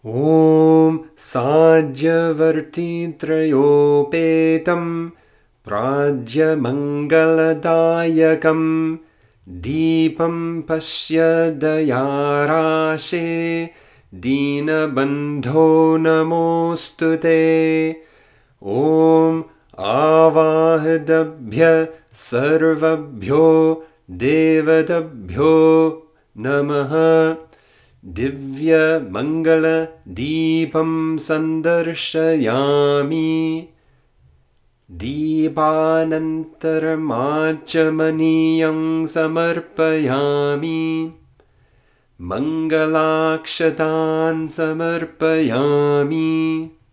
ॐ साज्यवर्तित्रयोपेतं प्राज्यमङ्गलदायकं दीपं पश्य दयाराशे दीनबन्धो नमोऽस्तु ते। ॐ आवाहदभ्य सर्वभ्यो देवतभ्यो नमः। दिव्यमङ्गलदीपं सन्दर्शयामि। दीपानन्तरमाचमनीयं समर्पयामि। मङ्गलाक्षतान् समर्पयामि।